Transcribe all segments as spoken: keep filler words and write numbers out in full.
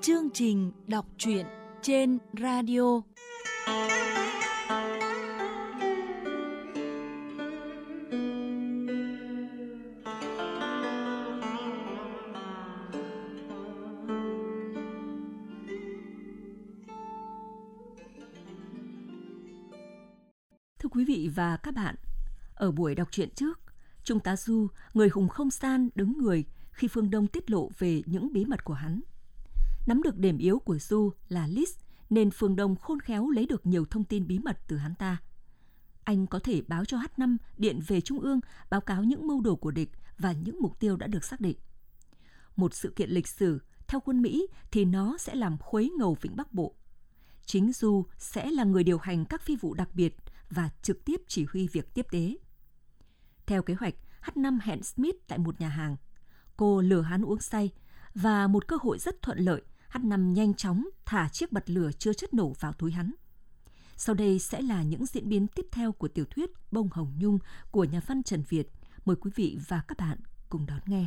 Chương trình đọc truyện trên radio. Thưa quý vị và các bạn, ở buổi đọc truyện trước, Trung tá Du, người hùng không san, đứng người khi Phương Đông tiết lộ về những bí mật của hắn. Nắm được điểm yếu của Du là Liz, nên Phương Đông khôn khéo lấy được nhiều thông tin bí mật từ hắn ta. Anh có thể báo cho H năm điện về Trung ương, báo cáo những mưu đồ của địch và những mục tiêu đã được xác định. Một sự kiện lịch sử, theo quân Mỹ thì nó sẽ làm khuấy ngầu Vịnh Bắc Bộ. Chính Du sẽ là người điều hành các phi vụ đặc biệt và trực tiếp chỉ huy việc tiếp tế. Theo kế hoạch, H năm hẹn Smith tại một nhà hàng. Cô lừa hắn uống say, và một cơ hội rất thuận lợi, H năm nhanh chóng thả chiếc bật lửa chưa chất nổ vào túi hắn. Sau đây sẽ là những diễn biến tiếp theo của tiểu thuyết Bông Hồng Nhung của nhà văn Trần Việt. Mời quý vị và các bạn cùng đón nghe.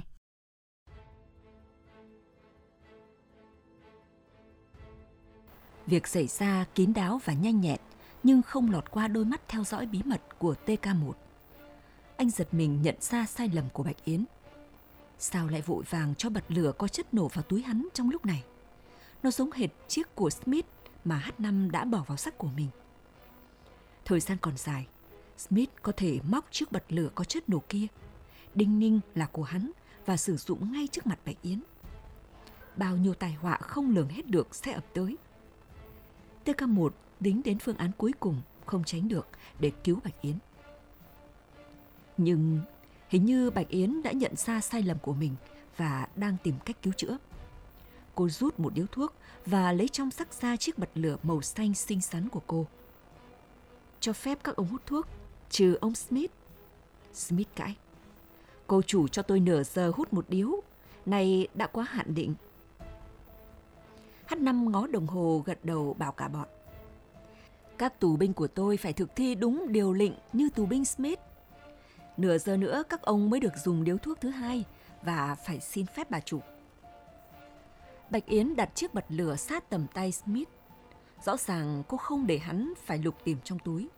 Việc xảy ra kín đáo và nhanh nhẹn, nhưng không lọt qua đôi mắt theo dõi bí mật của T K một. Anh giật mình nhận ra sai lầm của Bạch Yến. Sao lại vội vàng cho bật lửa có chất nổ vào túi hắn trong lúc này? Nó giống hệt chiếc của Smith mà H năm đã bỏ vào xác của mình. Thời gian còn dài, Smith có thể móc chiếc bật lửa có chất nổ kia. Đinh ninh là của hắn và sử dụng ngay trước mặt Bạch Yến. Bao nhiêu tai họa không lường hết được sẽ ập tới. T K một tính đến phương án cuối cùng không tránh được để cứu Bạch Yến. Nhưng hình như Bạch Yến đã nhận ra sai lầm của mình và đang tìm cách cứu chữa. Cô rút một điếu thuốc và lấy trong xắc ra chiếc bật lửa màu xanh xinh xắn của cô. Cho phép các ông hút thuốc, trừ ông Smith. Smith cãi. Cô chủ cho tôi nửa giờ hút một điếu, này đã quá hạn định. H năm ngó đồng hồ gật đầu bảo cả bọn. Các tù binh của tôi phải thực thi đúng điều lệnh như tù binh Smith. Nửa giờ nữa các ông mới được dùng điếu thuốc thứ hai và phải xin phép bà chủ. Bạch Yến đặt chiếc bật lửa sát tầm tay Smith. Rõ ràng cô không để hắn phải lục tìm trong túi.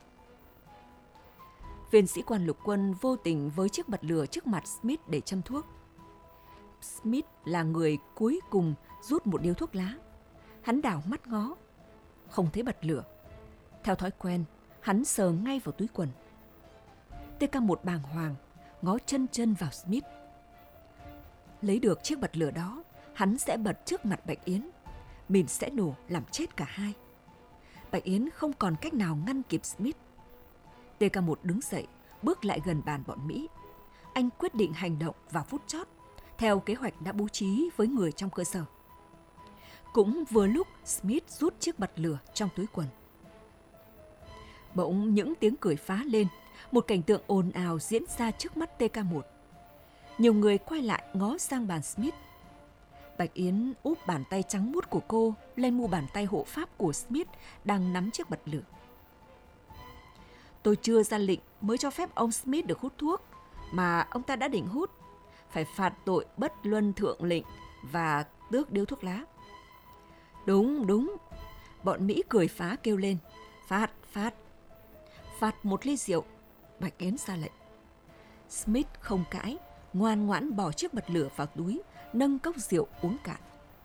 Viên sĩ quan lục quân vô tình với chiếc bật lửa trước mặt Smith để châm thuốc. Smith là người cuối cùng rút một điếu thuốc lá. Hắn đảo mắt ngó, không thấy bật lửa. Theo thói quen, hắn sờ ngay vào túi quần. T K một bàng hoàng, ngó chân chân vào Smith. Lấy được chiếc bật lửa đó, hắn sẽ bật trước mặt Bạch Yến. Mìn sẽ nổ làm chết cả hai. Bạch Yến không còn cách nào ngăn kịp Smith. T K một đứng dậy, bước lại gần bàn bọn Mỹ. Anh quyết định hành động vào phút chót, theo kế hoạch đã bố trí với người trong cơ sở. Cũng vừa lúc Smith rút chiếc bật lửa trong túi quần. Bỗng những tiếng cười phá lên, một cảnh tượng ồn ào diễn ra trước mắt T K một. Nhiều người quay lại ngó sang bàn Smith. Bạch Yến úp bàn tay trắng muốt của cô lên mu bàn tay hộ pháp của Smith đang nắm chiếc bật lửa. Tôi chưa ra lệnh mới cho phép ông Smith được hút thuốc, mà ông ta đã định hút. Phải phạt tội bất luân thượng lệnh và tước điếu thuốc lá. Đúng, đúng. Bọn Mỹ cười phá kêu lên. Phạt, phạt. Phạt một ly rượu. Bạch Yến ra lệnh. Smith không cãi, ngoan ngoãn bỏ chiếc bật lửa vào túi, nâng cốc rượu uống cạn.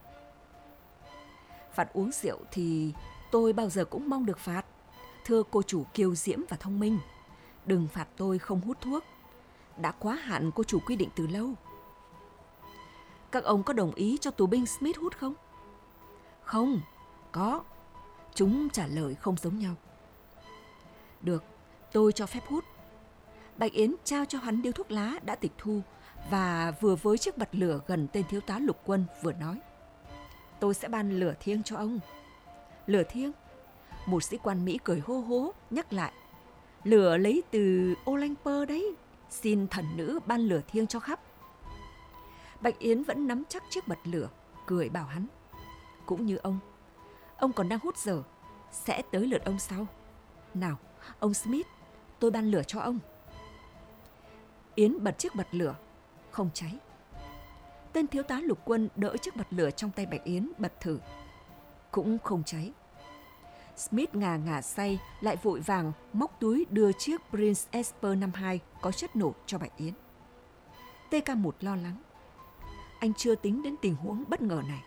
Phạt uống rượu thì tôi bao giờ cũng mong được phạt. Thưa cô chủ kiêu diễm và thông minh, đừng phạt tôi không hút thuốc. Đã quá hạn cô chủ quy định từ lâu. Các ông có đồng ý cho tù binh Smith hút không? Không, có. Chúng trả lời không giống nhau. Được, tôi cho phép hút. Bạch Yến trao cho hắn điếu thuốc lá đã tịch thu và vừa với chiếc bật lửa gần tên thiếu tá lục quân vừa nói. Tôi sẽ ban lửa thiêng cho ông. Lửa thiêng? Một sĩ quan Mỹ cười hô hố nhắc lại. Lửa lấy từ Olympus đấy. Xin thần nữ ban lửa thiêng cho khắp. Bạch Yến vẫn nắm chắc chiếc bật lửa, cười bảo hắn. Cũng như ông, ông còn đang hút dở, sẽ tới lượt ông sau. Nào, ông Smith, tôi ban lửa cho ông. Yến bật chiếc bật lửa, không cháy. Tên thiếu tá lục quân đỡ chiếc bật lửa trong tay Bạch Yến, bật thử. Cũng không cháy. Smith ngà ngà say, lại vội vàng móc túi đưa chiếc Prince Esper năm hai có chất nổ cho Bạch Yến. tê ca một lo lắng. Anh chưa tính đến tình huống bất ngờ này.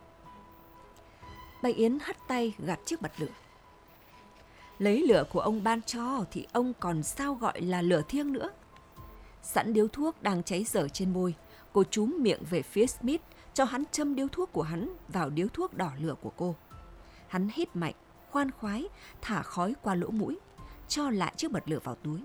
Bạch Yến hất tay gạt chiếc bật lửa. Lấy lửa của ông ban cho thì ông còn sao gọi là lửa thiêng nữa. Sẵn điếu thuốc đang cháy dở trên môi, cô chúm miệng về phía Smith, cho hắn châm điếu thuốc của hắn vào điếu thuốc đỏ lửa của cô. Hắn hít mạnh, khoan khoái, thả khói qua lỗ mũi, cho lại chiếc bật lửa vào túi.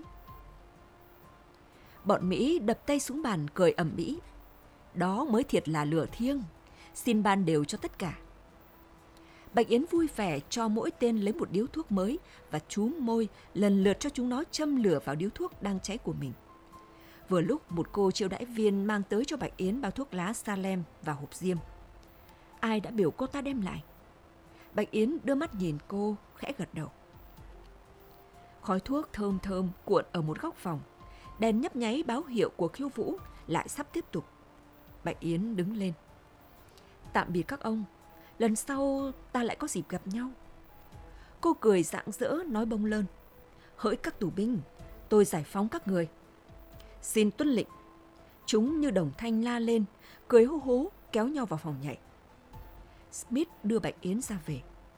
Bọn Mỹ đập tay xuống bàn cười ầm ĩ. Đó mới thiệt là lửa thiêng, xin ban đều cho tất cả. Bạch Yến vui vẻ cho mỗi tên lấy một điếu thuốc mới và chúm môi lần lượt cho chúng nó châm lửa vào điếu thuốc đang cháy của mình. Vừa lúc một cô chiêu đãi viên mang tới cho Bạch Yến bao thuốc lá Salem và hộp diêm. Ai đã biểu cô ta đem lại? Bạch Yến đưa mắt nhìn cô, khẽ gật đầu. Khói thuốc thơm thơm cuộn ở một góc phòng. Đèn nhấp nháy báo hiệu của khiêu vũ lại sắp tiếp tục. Bạch Yến đứng lên. Tạm biệt các ông. Lần sau ta lại có dịp gặp nhau. Cô cười rạng rỡ nói bông lơn. Hỡi các tù binh, tôi giải phóng các người. Xin tuân lệnh. Chúng như đồng thanh la lên, cười hô hố kéo nhau vào phòng nhảy. Smith đưa Bạch Yến ra về.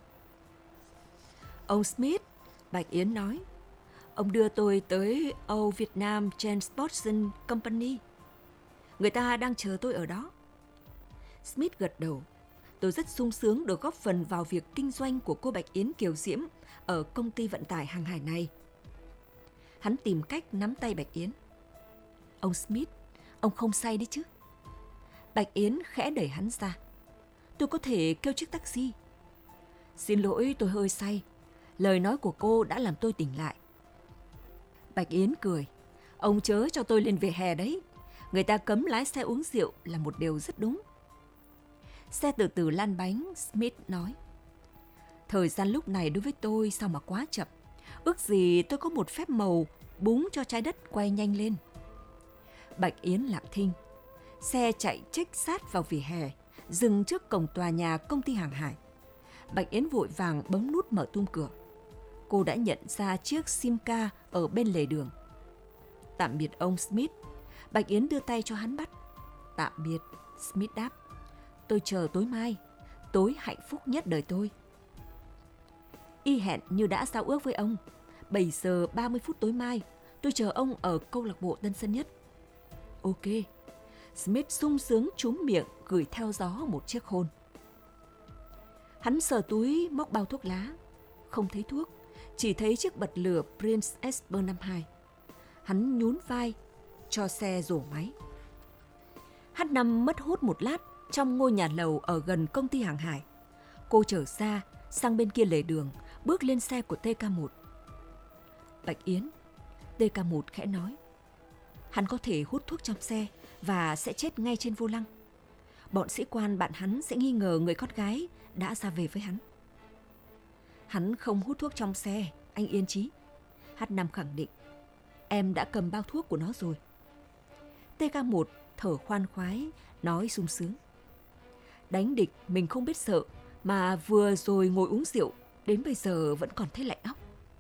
Ông Smith, Bạch Yến nói, ông đưa tôi tới Âu Việt Nam Transportation Company. Người ta đang chờ tôi ở đó. Smith gật đầu. Tôi rất sung sướng được góp phần vào việc kinh doanh của cô Bạch Yến Kiều Diễm ở công ty vận tải hàng hải này. Hắn tìm cách nắm tay Bạch Yến. Ông Smith, ông không say đấy chứ? Bạch Yến khẽ đẩy hắn ra. Tôi có thể kêu chiếc taxi. Xin lỗi, tôi hơi say. Lời nói của cô đã làm tôi tỉnh lại. Bạch Yến cười. Ông chớ cho tôi lên vỉa hè đấy. Người ta cấm lái xe uống rượu là một điều rất đúng. Xe từ từ lăn bánh, Smith nói. Thời gian lúc này đối với tôi sao mà quá chậm. Ước gì tôi có một phép màu búng cho trái đất quay nhanh lên. Bạch Yến lặng thinh. Xe chạy chếch sát vào vỉa hè, dừng trước cổng tòa nhà công ty hàng hải. Bạch Yến vội vàng bấm nút mở tung cửa. Cô đã nhận ra chiếc Simca ở bên lề đường. Tạm biệt ông Smith. Bạch Yến đưa tay cho hắn bắt. Tạm biệt, Smith đáp. Tôi chờ tối mai, tối hạnh phúc nhất đời tôi. Y hẹn như đã giao ước với ông. bảy giờ ba mươi phút tối mai, tôi chờ ông ở câu lạc bộ Tân Sơn Nhất. Ok. Smith sung sướng trúm miệng gửi theo gió một chiếc hôn. Hắn sờ túi móc bao thuốc lá. Không thấy thuốc, chỉ thấy chiếc bật lửa Prince Esper năm hai. Hắn nhún vai, cho xe rổ máy. hát năm mất hút một lát trong ngôi nhà lầu ở gần công ty hàng hải. Cô trở ra, sang bên kia lề đường, bước lên xe của tê ca một. Bạch Yến, tê ca một khẽ nói. Hắn có thể hút thuốc trong xe và sẽ chết ngay trên vô lăng. Bọn sĩ quan bạn hắn sẽ nghi ngờ người con gái đã ra về với hắn. Hắn không hút thuốc trong xe, anh yên chí. hát năm khẳng định. Em đã cầm bao thuốc của nó rồi. tê ca một thở khoan khoái, nói sung sướng. Đánh địch mình không biết sợ, mà vừa rồi ngồi uống rượu, đến bây giờ vẫn còn thấy lạnh óc.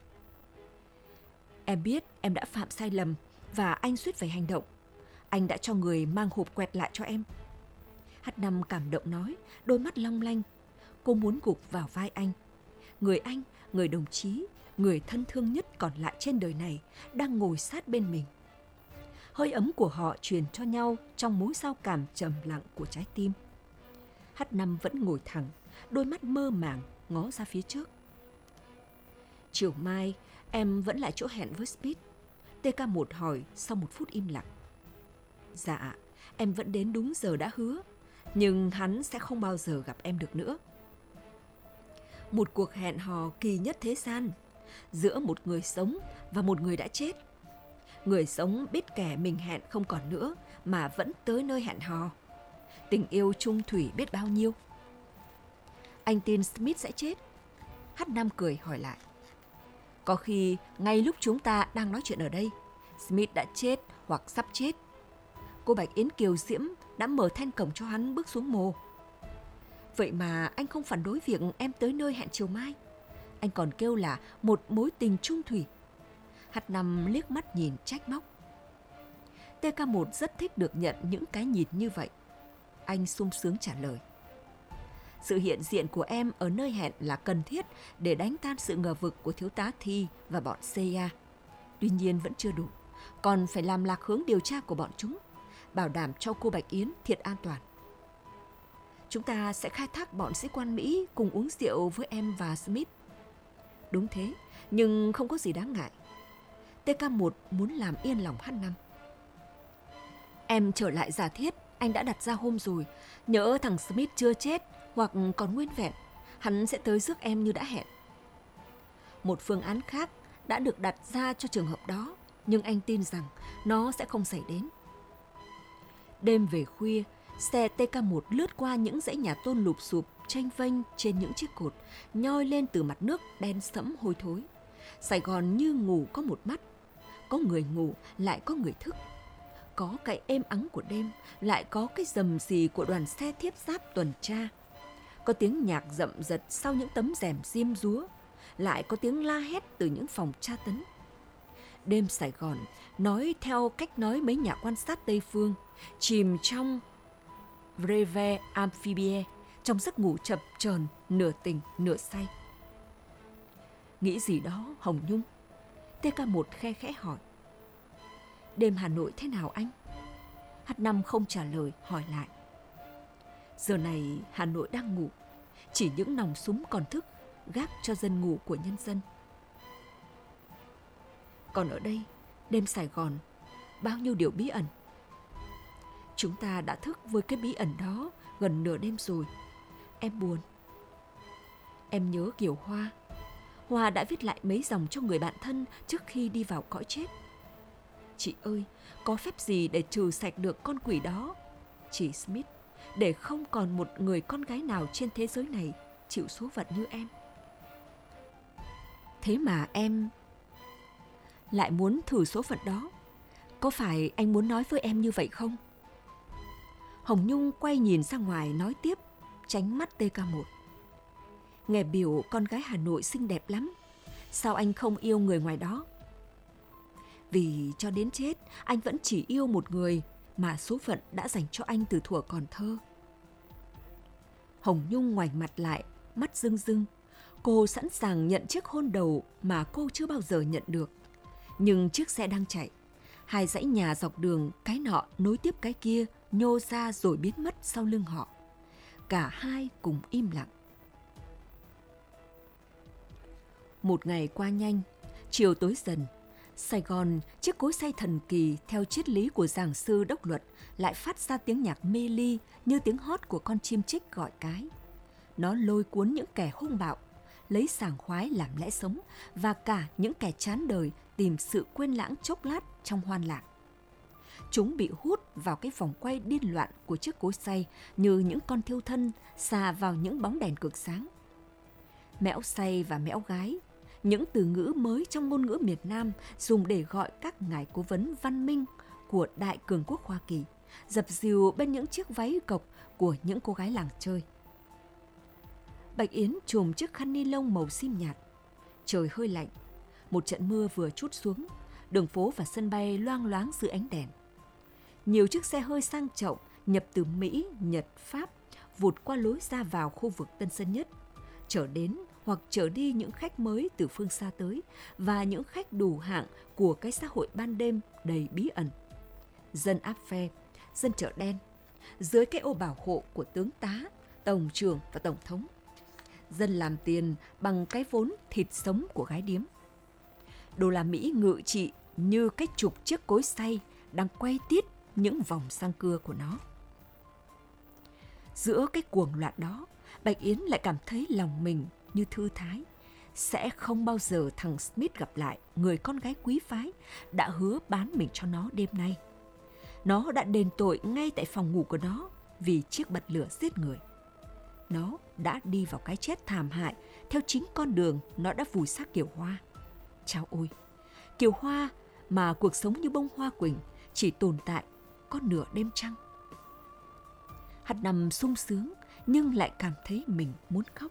Em biết em đã phạm sai lầm và anh suýt phải hành động. Anh đã cho người mang hộp quẹt lại cho em. hát năm cảm động nói, đôi mắt long lanh. Cô muốn gục vào vai anh. Người anh, người đồng chí, người thân thương nhất còn lại trên đời này đang ngồi sát bên mình. Hơi ấm của họ truyền cho nhau trong mối giao cảm trầm lặng của trái tim. hát năm vẫn ngồi thẳng, đôi mắt mơ màng ngó ra phía trước. Chiều mai em vẫn lại chỗ hẹn với Smith. tê ca một hỏi sau một phút im lặng. Dạ, em vẫn đến đúng giờ đã hứa, nhưng hắn sẽ không bao giờ gặp em được nữa. Một cuộc hẹn hò kỳ nhất thế gian, giữa một người sống và một người đã chết. Người sống biết kẻ mình hẹn không còn nữa mà vẫn tới nơi hẹn hò. Tình yêu chung thủy biết bao nhiêu. Anh tin Smith sẽ chết? hát năm cười hỏi lại. Có khi ngay lúc chúng ta đang nói chuyện ở đây, Smith đã chết hoặc sắp chết. cô Bạch Yến kiều diễm đã mở then cổng cho hắn bước xuống mồ. Vậy mà anh không phản đối việc em tới nơi hẹn chiều mai. Anh còn kêu là một mối tình chung thủy. Hạt Năm liếc mắt nhìn trách móc. tê ca một rất thích được nhận những cái nhìn như vậy. Anh sung sướng trả lời. Sự hiện diện của em ở nơi hẹn là cần thiết để đánh tan sự ngờ vực của thiếu tá Thi và bọn xê i a. Tuy nhiên vẫn chưa đủ. Còn phải làm lạc hướng điều tra của bọn chúng, bảo đảm cho cô Bạch Yến thiệt an toàn. Chúng ta sẽ khai thác bọn sĩ quan Mỹ cùng uống rượu với em và Smith. Đúng thế, nhưng không có gì đáng ngại. tê ca một muốn làm yên lòng H năm. Em trở lại giả thiết anh đã đặt ra hôm rồi. Nhỡ thằng Smith chưa chết hoặc còn nguyên vẹn, hắn sẽ tới rước em như đã hẹn. Một phương án khác đã được đặt ra cho trường hợp đó, nhưng anh tin rằng nó sẽ không xảy đến. Đêm về khuya, xe tê ca một lướt qua những dãy nhà tôn lụp xụp, chênh vênh trên những chiếc cột, nhoi lên từ mặt nước đen sẫm hôi thối. Sài Gòn như ngủ có một mắt, có người ngủ lại có người thức. Có cái êm ắng của đêm, lại có cái rầm rì của đoàn xe thiếp giáp tuần tra. Có tiếng nhạc rậm rật sau những tấm rèm diêm dúa, lại có tiếng la hét từ những phòng tra tấn. Đêm Sài Gòn, nói theo cách nói mấy nhà quan sát Tây Phương, chìm trong breve amphibie, trong giấc ngủ chập chờn, nửa tỉnh, nửa say. Nghĩ gì đó, Hồng Nhung? tê ca một khe khẽ hỏi. Đêm Hà Nội thế nào anh? H năm không trả lời, hỏi lại. Giờ này Hà Nội đang ngủ, chỉ những nòng súng còn thức, gác cho dân ngủ của nhân dân. Còn ở đây, đêm Sài Gòn, bao nhiêu điều bí ẩn. Chúng ta đã thức với cái bí ẩn đó gần nửa đêm rồi. Em buồn. Em nhớ Kiều Hoa. Hoa đã viết lại mấy dòng cho người bạn thân trước khi đi vào cõi chết. Chị ơi, có phép gì để trừ sạch được con quỷ đó? Chị Smith, để không còn một người con gái nào trên thế giới này chịu số phận như em. Thế mà em lại muốn thử số phận đó. Có phải anh muốn nói với em như vậy không? Hồng Nhung quay nhìn ra ngoài nói tiếp, tránh mắt tê ca một. Nghe biểu con gái Hà Nội xinh đẹp lắm. Sao anh không yêu người ngoài đó? Vì cho đến chết, anh vẫn chỉ yêu một người mà số phận đã dành cho anh từ thuở còn thơ. Hồng Nhung ngoảnh mặt lại, mắt rưng rưng. Cô sẵn sàng nhận chiếc hôn đầu mà cô chưa bao giờ nhận được. Nhưng chiếc xe đang chạy. Hai dãy nhà dọc đường, cái nọ nối tiếp cái kia, nhô ra rồi biến mất sau lưng họ. Cả hai cùng im lặng. Một ngày qua nhanh, chiều tối dần. Sài Gòn, chiếc cối xay thần kỳ theo triết lý của giảng sư Đốc Luật lại phát ra tiếng nhạc mê ly như tiếng hót của con chim chích gọi cái. Nó lôi cuốn những kẻ hung bạo, lấy sảng khoái làm lẽ sống và cả những kẻ chán đời tìm sự quên lãng chốc lát trong hoan lạc. Chúng bị hút vào cái vòng quay điên loạn của chiếc cối xay như những con thiêu thân xà vào những bóng đèn cực sáng. Mẽo xay và mẽo gái, những từ ngữ mới trong ngôn ngữ miền Nam dùng để gọi các ngài cố vấn văn minh của Đại Cường quốc Hoa Kỳ, dập dìu bên những chiếc váy cộc của những cô gái làng chơi. Bạch Yến trùm chiếc khăn ni lông màu sim nhạt. Trời hơi lạnh, một trận mưa vừa trút xuống, đường phố và sân bay loang loáng dưới ánh đèn. Nhiều chiếc xe hơi sang trọng nhập từ Mỹ, Nhật, Pháp vụt qua lối ra vào khu vực Tân Sơn Nhất, chở đến hoặc chở đi những khách mới từ phương xa tới và những khách đủ hạng của cái xã hội ban đêm đầy bí ẩn. Dân áp phe, dân chợ đen, dưới cái ô bảo hộ của tướng tá, tổng trưởng và tổng thống. Dân làm tiền bằng cái vốn thịt sống của gái điếm. Đô la Mỹ ngự trị như cái chục chiếc cối xay đang quay tít những vòng sang cưa của nó. Giữa cái cuồng loạn đó, Bạch Yến lại cảm thấy lòng mình như thư thái. Sẽ không bao giờ thằng Smith gặp lại người con gái quý phái đã hứa bán mình cho nó đêm nay. Nó đã đền tội ngay tại phòng ngủ của nó vì chiếc bật lửa giết người. Nó đã đi vào cái chết thảm hại theo chính con đường nó đã vùi xác Kiều Hoa. Chao ôi! Kiều Hoa mà cuộc sống như bông hoa quỳnh chỉ tồn tại có nửa đêm trăng. H năm sung sướng nhưng lại cảm thấy mình muốn khóc.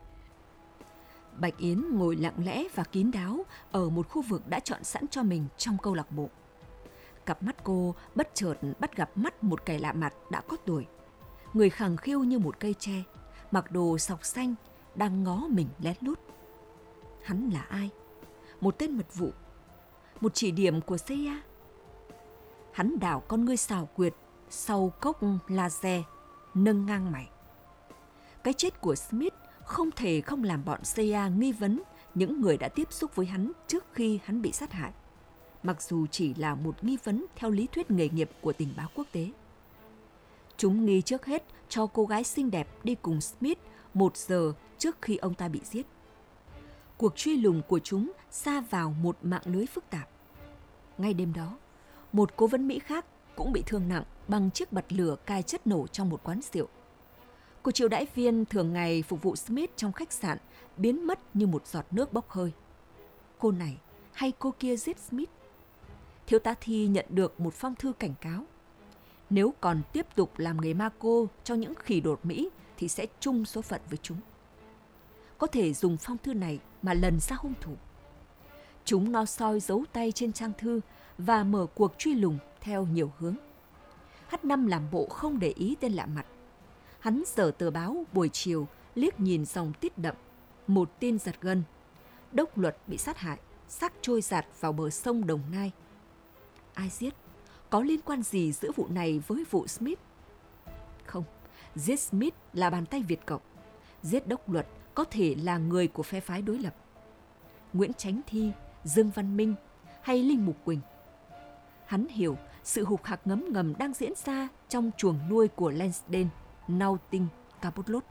Bạch Yến ngồi lặng lẽ và kín đáo ở một khu vực đã chọn sẵn cho mình trong câu lạc bộ. Cặp mắt cô bất chợt bắt gặp mắt một kẻ lạ mặt đã có tuổi. Người khẳng khiu như một cây tre, mặc đồ sọc xanh, đang ngó mình lén lút. Hắn là ai? Một tên mật vụ? Một chỉ điểm của xê i a? Hắn đảo con ngươi xảo quyệt sau cốc laser, nâng ngang mày. Cái chết của Smith không thể không làm bọn xê i a nghi vấn những người đã tiếp xúc với hắn trước khi hắn bị sát hại, mặc dù chỉ là một nghi vấn theo lý thuyết nghề nghiệp của tình báo quốc tế. Chúng nghi trước hết cho cô gái xinh đẹp đi cùng Smith một giờ trước khi ông ta bị giết. Cuộc truy lùng của chúng sa vào một mạng lưới phức tạp. Ngay đêm đó, một cố vấn Mỹ khác cũng bị thương nặng bằng chiếc bật lửa cài chất nổ trong một quán rượu. Cô chiêu đãi viên thường ngày phục vụ Smith trong khách sạn biến mất như một giọt nước bốc hơi. Cô này hay cô kia giết Smith? Thiếu tá Thi nhận được một phong thư cảnh cáo. Nếu còn tiếp tục làm nghề ma cô cho những khỉ đột Mỹ thì sẽ chung số phận với chúng. Có thể dùng phong thư này mà lần ra hung thủ. Chúng nó soi dấu tay trên trang thư và mở cuộc truy lùng theo nhiều hướng. H năm làm bộ không để ý tên lạ mặt. Hắn giở tờ báo buổi chiều, liếc nhìn dòng tít đậm. Một tin giật gân. Đốc Luật bị sát hại, xác trôi dạt vào bờ sông Đồng Nai. Ai giết? Có liên quan gì giữa vụ này với vụ Smith? Không, giết Smith là bàn tay Việt Cộng. Giết Đốc Luật có thể là người của phe phái đối lập. Nguyễn Chánh Thi, Dương Văn Minh hay Linh Mục Quỳnh. Hắn hiểu sự hục hạc ngấm ngầm đang diễn ra trong chuồng nuôi của Lansdale, Nauting, Cabot.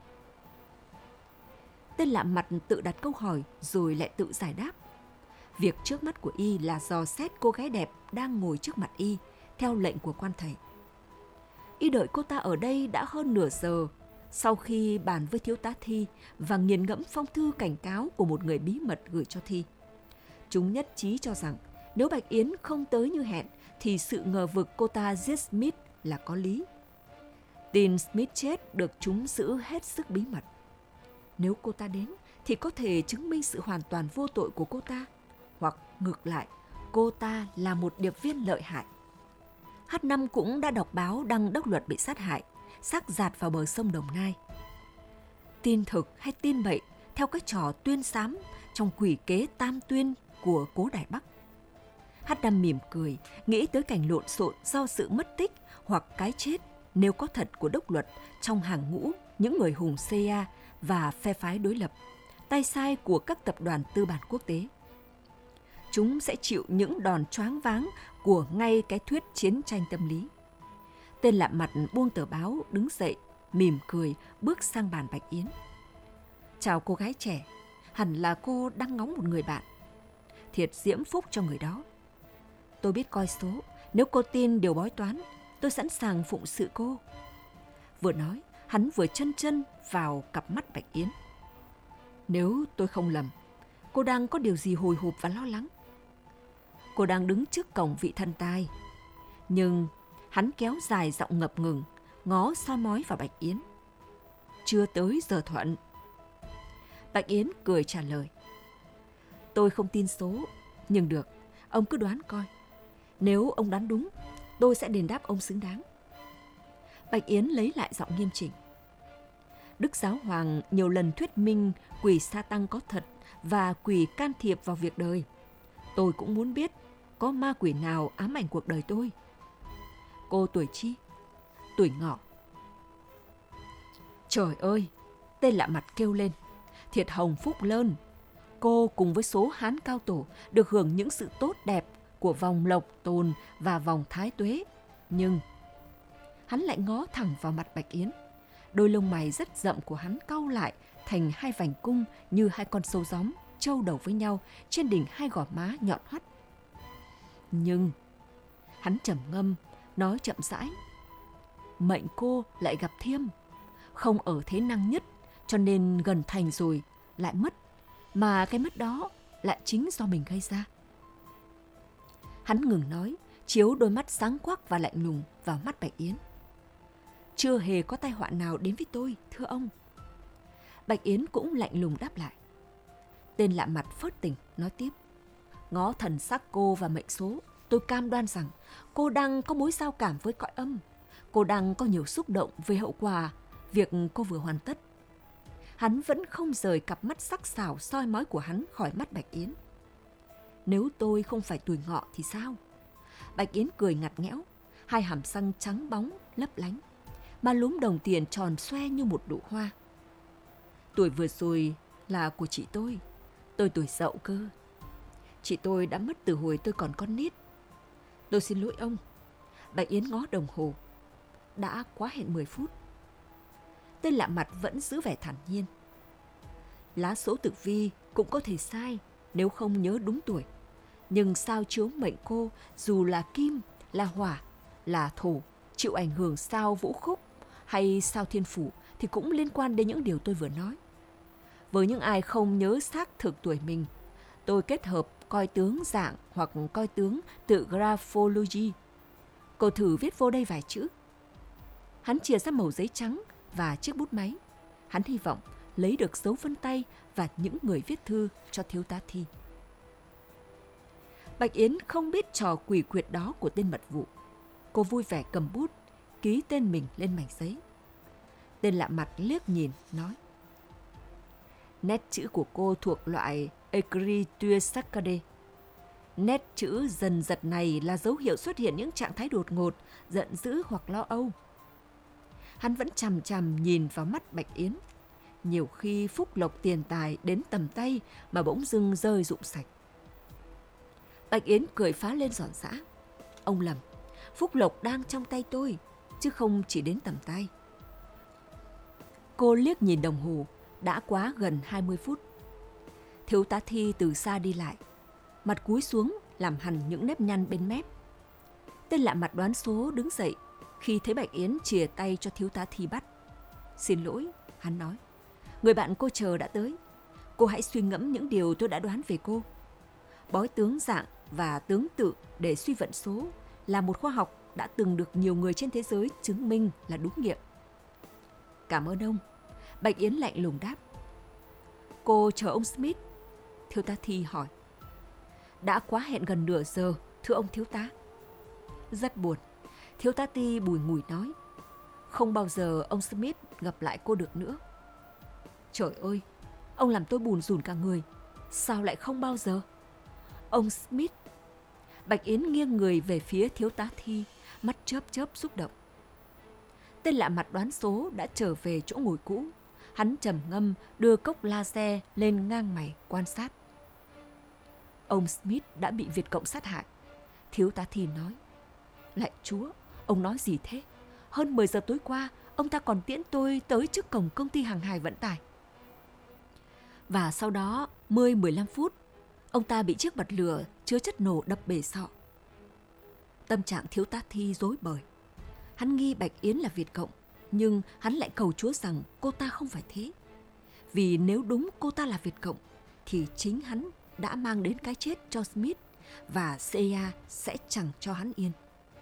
Tên lạ mặt tự đặt câu hỏi rồi lại tự giải đáp. Việc trước mắt của y là dò xét cô gái đẹp đang ngồi trước mặt y theo lệnh của quan thầy. Y đợi cô ta ở đây đã hơn nửa giờ sau khi bàn với thiếu tá Thi và nghiền ngẫm phong thư cảnh cáo của một người bí mật gửi cho Thi. Chúng nhất trí cho rằng nếu Bạch Yến không tới như hẹn thì sự ngờ vực cô ta giết Smith là có lý. Tin Smith chết được chúng giữ hết sức bí mật. Nếu cô ta đến thì có thể chứng minh sự hoàn toàn vô tội của cô ta, hoặc ngược lại, cô ta là một điệp viên lợi hại. H năm cũng đã đọc báo đăng Đốc Luật bị sát hại, xác dạt vào bờ sông Đồng Nai. Tin thực hay tin bậy theo cái trò tuyên xám trong quỷ kế tam tuyên của Cố Đài Bắc. H năm mỉm cười, nghĩ tới cảnh lộn xộn do sự mất tích hoặc cái chết nếu có thật của Đốc Luật trong hàng ngũ những người hùng xê i a và phe phái đối lập, tay sai của các tập đoàn tư bản quốc tế. Chúng sẽ chịu những đòn choáng váng của ngay cái thuyết chiến tranh tâm lý. Tên lạ mặt buông tờ báo, đứng dậy, mỉm cười, bước sang bàn Bạch Yến. Chào cô gái trẻ, hẳn là cô đang ngóng một người bạn. Thiệt diễm phúc cho người đó. Tôi biết coi số, nếu cô tin điều bói toán, tôi sẵn sàng phụng sự cô. Vừa nói, hắn vừa chân chân vào cặp mắt Bạch Yến. Nếu tôi không lầm, cô đang có điều gì hồi hộp và lo lắng. Cô đang đứng trước cổng vị thần tài. Nhưng hắn kéo dài giọng ngập ngừng, ngó soi mói vào Bạch Yến. Chưa tới giờ thuận. Bạch Yến cười trả lời. Tôi không tin số, nhưng được, ông cứ đoán coi. Nếu ông đoán đúng, tôi sẽ đền đáp ông xứng đáng. Bạch Yến lấy lại giọng nghiêm chỉnh. Đức Giáo Hoàng nhiều lần thuyết minh quỷ sa tăng có thật và quỷ can thiệp vào việc đời. Tôi cũng muốn biết có ma quỷ nào ám ảnh cuộc đời tôi. Cô tuổi chi? Tuổi Ngọ. Trời ơi! Tên lạ mặt kêu lên. Thiệt hồng phúc lớn. Cô cùng với số Hán cao tổ được hưởng những sự tốt đẹp của vòng lộc tồn và vòng thái tuế. Nhưng hắn lại ngó thẳng vào mặt Bạch Yến. Đôi lông mày rất rậm của hắn cau lại thành hai vành cung như hai con sâu gióm trâu đầu với nhau trên đỉnh hai gò má nhọn hoắt. Nhưng hắn trầm ngâm, nói chậm rãi. Mệnh cô lại gặp thiêm, không ở thế năng nhất, cho nên gần thành rồi lại mất, mà cái mất đó lại chính do mình gây ra. Hắn ngừng nói, chiếu đôi mắt sáng quắc và lạnh lùng vào mắt Bạch Yến. Chưa hề có tai họa nào đến với tôi, thưa ông. Bạch Yến cũng lạnh lùng đáp lại. Tên lạ mặt phớt tỉnh, nói tiếp. Ngó thần sắc cô và mệnh số, tôi cam đoan rằng cô đang có mối giao cảm với cõi âm. Cô đang có nhiều xúc động về hậu quả việc cô vừa hoàn tất. Hắn vẫn không rời cặp mắt sắc sảo soi mói của hắn khỏi mắt Bạch Yến. Nếu tôi không phải tuổi ngọ thì sao? Bạch Yến cười ngặt nghẽo, hai hàm răng trắng bóng lấp lánh, mà lúm đồng tiền tròn xoe như một nụ hoa. Tuổi vừa rồi là của chị tôi, tôi tuổi Dậu cơ. Chị tôi đã mất từ hồi tôi còn con nít. Tôi xin lỗi ông. Bạch Yến ngó đồng hồ. Đã quá hẹn mười phút. Tên lạ mặt vẫn giữ vẻ thản nhiên. Lá số tử vi cũng có thể sai nếu không nhớ đúng tuổi. Nhưng sao chiếu mệnh cô, dù là kim, là hỏa, là thổ, chịu ảnh hưởng sao vũ khúc hay sao thiên phủ thì cũng liên quan đến những điều tôi vừa nói. Với những ai không nhớ xác thực tuổi mình, tôi kết hợp coi tướng dạng hoặc coi tướng tự graphology. Cô thử viết vô đây vài chữ. Hắn chìa ra mẩu giấy trắng và chiếc bút máy. Hắn hy vọng lấy được dấu vân tay và những người viết thư cho thiếu tá Thi. Bạch Yến không biết trò quỷ quyệt đó của tên mật vụ. Cô vui vẻ cầm bút, ký tên mình lên mảnh giấy. Tên lạ mặt liếc nhìn, nói. Nét chữ của cô thuộc loại écriture saccade. Nét chữ dần dật này là dấu hiệu xuất hiện những trạng thái đột ngột, giận dữ hoặc lo âu. Hắn vẫn chằm chằm nhìn vào mắt Bạch Yến. Nhiều khi phúc lộc tiền tài đến tầm tay mà bỗng dưng rơi rụng sạch. Bạch Yến cười phá lên giòn giã. Ông lầm, phúc lộc đang trong tay tôi, chứ không chỉ đến tầm tay. Cô liếc nhìn đồng hồ, đã quá gần hai mươi phút. Thiếu tá Thi từ xa đi lại, mặt cúi xuống làm hằn những nếp nhăn bên mép. Tên lạ mặt đoán số đứng dậy khi thấy Bạch Yến chìa tay cho thiếu tá Thi bắt. Xin lỗi, hắn nói. Người bạn cô chờ đã tới. Cô hãy suy ngẫm những điều tôi đã đoán về cô. Bói tướng dạng và tướng tự để suy vận số là một khoa học đã từng được nhiều người trên thế giới chứng minh là đúng nghiệm. Cảm ơn ông. Bạch Yến lạnh lùng đáp. Cô chờ ông Smith? Thiếu tá Thi hỏi. Đã quá hẹn gần nửa giờ, thưa ông thiếu tá. Rất buồn. Thiếu tá Thi bùi ngùi nói. Không bao giờ ông Smith gặp lại cô được nữa. Trời ơi, ông làm tôi bùn rùn cả người. Sao lại không bao giờ? Ông Smith. Bạch Yến nghiêng người về phía thiếu tá Thi, mắt chớp chớp xúc động. Tên lạ mặt đoán số đã trở về chỗ ngồi cũ. Hắn trầm ngâm đưa cốc laser lên ngang mày quan sát. Ông Smith đã bị Việt Cộng sát hại. Thiếu tá Thi nói. Lạy Chúa, ông nói gì thế? Hơn mười giờ tối qua, ông ta còn tiễn tôi tới trước cổng công ty hàng hải vận tải. Và sau đó, mười mười lăm phút, ông ta bị chiếc bật lửa chứa chất nổ đập bể sọ. Tâm trạng thiếu tá Thi rối bời. Hắn nghi Bạch Yến là Việt Cộng, nhưng hắn lại cầu Chúa rằng cô ta không phải thế. Vì nếu đúng cô ta là Việt Cộng, thì chính hắn đã mang đến cái chết cho Smith và xê i a sẽ chẳng cho hắn yên.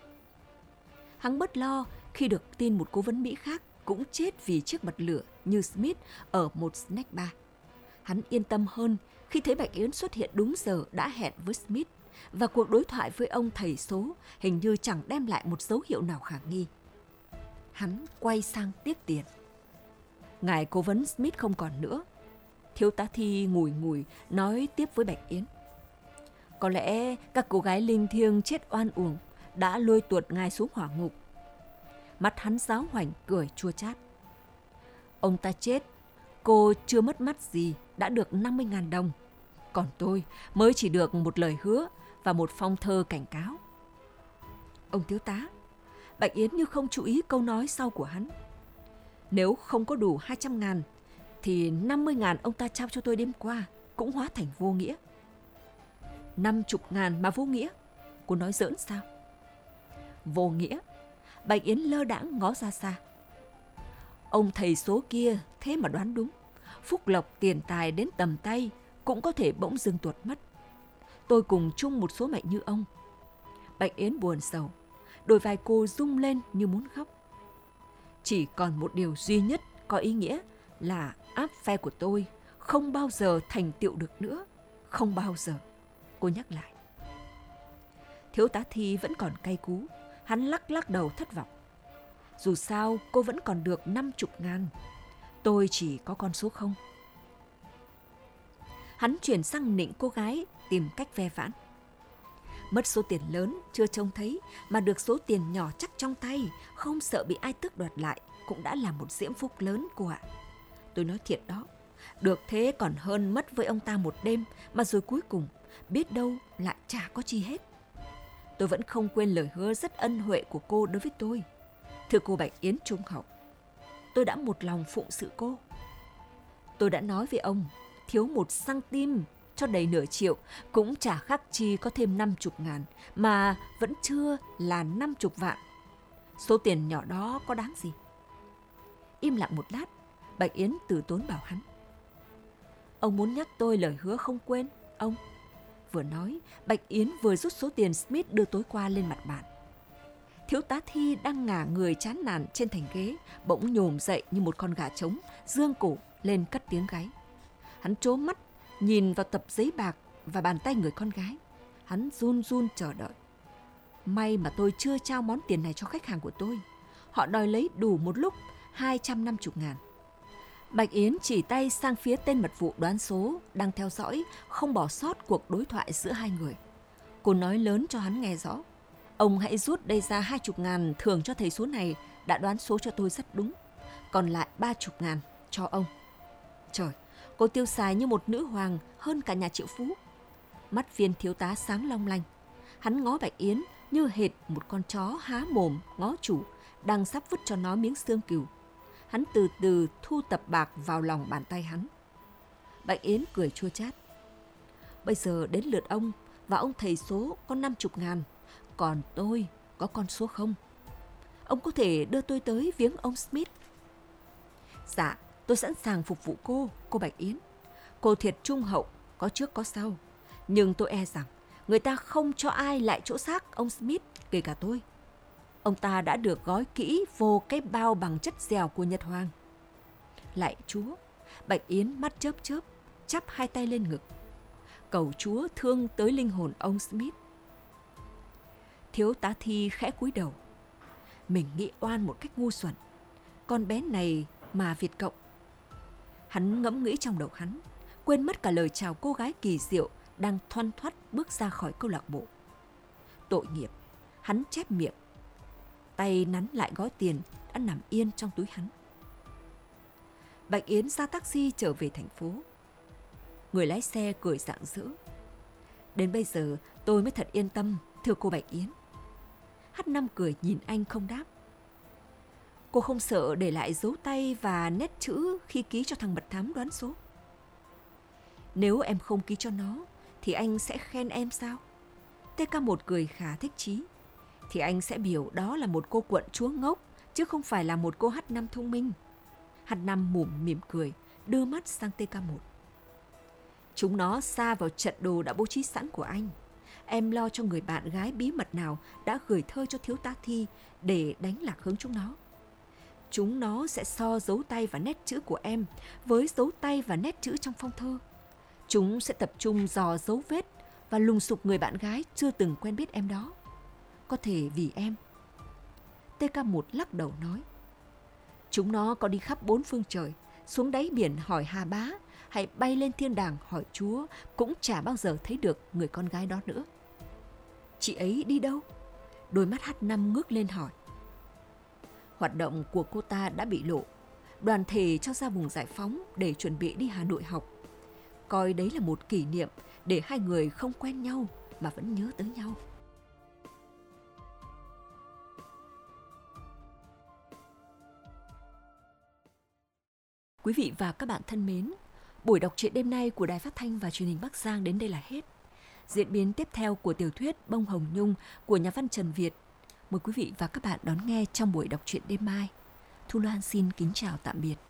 Hắn bớt lo khi được tin một cố vấn Mỹ khác cũng chết vì chiếc bật lửa như Smith ở một snack bar. Hắn yên tâm hơn khi thấy Bạch Yến xuất hiện đúng giờ đã hẹn với Smith và cuộc đối thoại với ông thầy số hình như chẳng đem lại một dấu hiệu nào khả nghi. Hắn quay sang tiếc tiền. Ngài cố vấn Smith không còn nữa. Thiếu tá Thi ngùi ngùi nói tiếp với Bạch Yến. Có lẽ các cô gái linh thiêng chết oan uổng đã lôi tuột ngài xuống hỏa ngục. Mắt hắn giáo hoành cười chua chát. Ông ta chết, cô chưa mất mát gì đã được năm mươi nghìn đồng. Còn tôi mới chỉ được một lời hứa và một phong thơ cảnh cáo. Ông thiếu tá, Bạch Yến như không chú ý câu nói sau của hắn. Nếu không có đủ hai trăm ngàn, thì năm mươi ngàn ông ta trao cho tôi đêm qua cũng hóa thành vô nghĩa. Năm chục ngàn mà vô nghĩa? Cô nói giỡn sao? Vô nghĩa? Bạch Yến lơ đãng ngó ra xa. Ông thầy số kia thế mà đoán đúng. Phúc lộc tiền tài đến tầm tay cũng có thể bỗng dưng tuột mất. Tôi cùng chung một số mệnh như ông. Bạch Yến buồn rầu, đôi vai cô rung lên như muốn khóc. Chỉ còn một điều duy nhất có ý nghĩa là áp phe của tôi không bao giờ thành tựu được nữa. Không bao giờ, cô nhắc lại. Thiếu tá Thi vẫn còn cay cú, hắn lắc lắc đầu thất vọng. Dù sao cô vẫn còn được năm chục ngàn, tôi chỉ có con số không. Hắn chuyển sang nịnh cô gái tìm cách ve vãn. Mất số tiền lớn chưa trông thấy mà được số tiền nhỏ chắc trong tay, không sợ bị ai tước đoạt lại cũng đã là một diễm phúc lớn cô ạ. Tôi nói thiệt đó, được thế còn hơn mất với ông ta một đêm mà rồi cuối cùng biết đâu lại chả có chi hết. Tôi vẫn không quên lời hứa rất ân huệ của cô đối với tôi. Thưa cô Bạch Yến trung hậu, tôi đã một lòng phụng sự cô. Tôi đã nói với ông, thiếu một cm cho đầy nửa triệu cũng chả khác chi có thêm năm chục ngàn, mà vẫn chưa là năm chục vạn. Số tiền nhỏ đó có đáng gì? Im lặng một lát, Bạch Yến từ tốn bảo hắn. Ông muốn nhắc tôi lời hứa không quên, ông. Vừa nói, Bạch Yến vừa rút số tiền Smith đưa tối qua lên mặt bàn. Thiếu tá Thi đang ngả người chán nản trên thành ghế, bỗng nhổm dậy như một con gà trống, dương cổ lên cất tiếng gáy. Hắn trố mắt, nhìn vào tập giấy bạc và bàn tay người con gái. Hắn run run chờ đợi. May mà tôi chưa trao món tiền này cho khách hàng của tôi. Họ đòi lấy đủ một lúc hai trăm năm mươi ngàn. Bạch Yến chỉ tay sang phía tên mật vụ đoán số đang theo dõi, không bỏ sót cuộc đối thoại giữa hai người. Cô nói lớn cho hắn nghe rõ. Ông hãy rút đây ra hai chục ngàn thưởng cho thầy số này đã đoán số cho tôi rất đúng. Còn lại ba chục ngàn cho ông. Trời, cô tiêu xài như một nữ hoàng hơn cả nhà triệu phú. Mắt viên thiếu tá sáng long lanh. Hắn ngó Bạch Yến như hệt một con chó há mồm ngó chủ đang sắp vứt cho nó miếng xương cừu. Hắn từ từ thu tập bạc vào lòng bàn tay hắn. Bạch Yến cười chua chát. Bây giờ đến lượt ông, và ông thầy số có năm chục ngàn, còn tôi có con số không. Ông có thể đưa tôi tới viếng ông Smith. Dạ, tôi sẵn sàng phục vụ cô, cô Bạch Yến. Cô thiệt trung hậu, có trước có sau. Nhưng tôi e rằng người ta không cho ai lại chỗ xác ông Smith, kể cả tôi. Ông ta đã được gói kỹ vô cái bao bằng chất dẻo của Nhật Hoàng. Lạy Chúa, Bạch Yến mắt chớp chớp, chắp hai tay lên ngực. Cầu Chúa thương tới linh hồn ông Smith. Thiếu tá Thi khẽ cúi đầu. Mình nghĩ oan một cách ngu xuẩn. Con bé này mà Việt Cộng. Hắn ngẫm nghĩ trong đầu hắn, quên mất cả lời chào cô gái kỳ diệu đang thoăn thoắt bước ra khỏi câu lạc bộ. Tội nghiệp, hắn chép miệng. Tay nắn lại gói tiền đã nằm yên trong túi hắn. Bạch Yến ra taxi trở về thành phố. Người lái xe cười rạng rỡ. Đến bây giờ tôi mới thật yên tâm, thưa cô Bạch Yến. hát năm cười nhìn anh không đáp. Cô không sợ để lại dấu tay và nét chữ khi ký cho thằng mật thám đoán số? Nếu em không ký cho nó, thì anh sẽ khen em sao? tê ca một cười khá thích chí. Thì anh sẽ biểu đó là một cô quận chúa ngốc, chứ không phải là một cô hát năm thông minh. hát năm mủm mỉm cười, đưa mắt sang tê ca một. Chúng nó sa vào trận đồ đã bố trí sẵn của anh. Em lo cho người bạn gái bí mật nào đã gửi thơ cho thiếu tá Thi để đánh lạc hướng chúng nó. Chúng nó sẽ so dấu tay và nét chữ của em với dấu tay và nét chữ trong phong thơ. Chúng sẽ tập trung dò dấu vết và lùng sục người bạn gái chưa từng quen biết em đó. Có thể vì em. tê ca một lắc đầu nói. Chúng nó có đi khắp bốn phương trời, xuống đáy biển hỏi Hà Bá, hay bay lên thiên đàng hỏi Chúa, cũng chả bao giờ thấy được người con gái đó nữa. Chị ấy đi đâu? Đôi mắt hát năm ngước lên hỏi. Hoạt động của cô ta đã bị lộ. Đoàn thể cho ra vùng giải phóng để chuẩn bị đi Hà Nội học. Coi đấy là một kỷ niệm để hai người không quen nhau mà vẫn nhớ tới nhau. Quý vị và các bạn thân mến, buổi đọc truyện đêm nay của Đài Phát thanh và Truyền hình Bắc Giang đến đây là hết. Diễn biến tiếp theo của tiểu thuyết Bông Hồng Nhung của nhà văn Trần Việt. Mời quý vị và các bạn đón nghe trong buổi đọc truyện đêm mai. Thu Loan xin kính chào tạm biệt.